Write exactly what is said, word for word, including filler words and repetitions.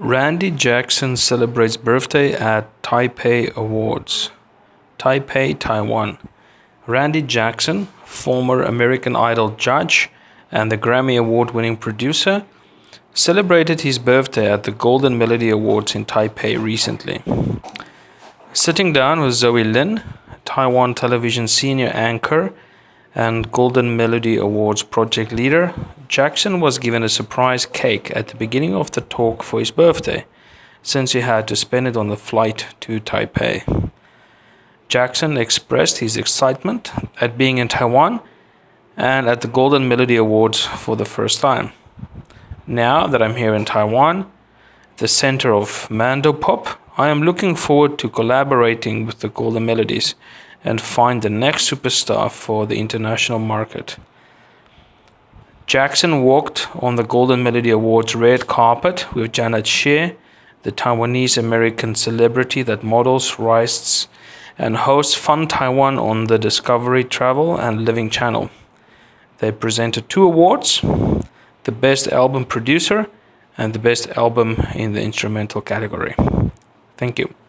Randy Jackson celebrates birthday at Taipei Awards. Taipei, Taiwan. Randy Jackson, former American Idol judge and the Grammy Award-winning producer, celebrated his birthday at the Golden Melody Awards in Taipei recently. Sitting down with Zoe Lin, Taiwan Television senior anchor and Golden Melody Awards project leader, Jackson was given a surprise cake at the beginning of the talk for his birthday, since he had to spend it on the flight to Taipei. Jackson expressed his excitement at being in Taiwan and at the Golden Melody Awards for the first time. Now that I'm here in Taiwan, the center of Mandopop, I am looking forward to collaborating with the Golden Melodies and find the next superstar for the international market. Jackson walked on the Golden Melody Awards red carpet with Janet Xie, the Taiwanese-American celebrity that models, writes, and hosts Fun Taiwan on the Discovery Travel and Living channel. They presented two awards, the Best Album Producer and the Best Album in the Instrumental category. Thank you.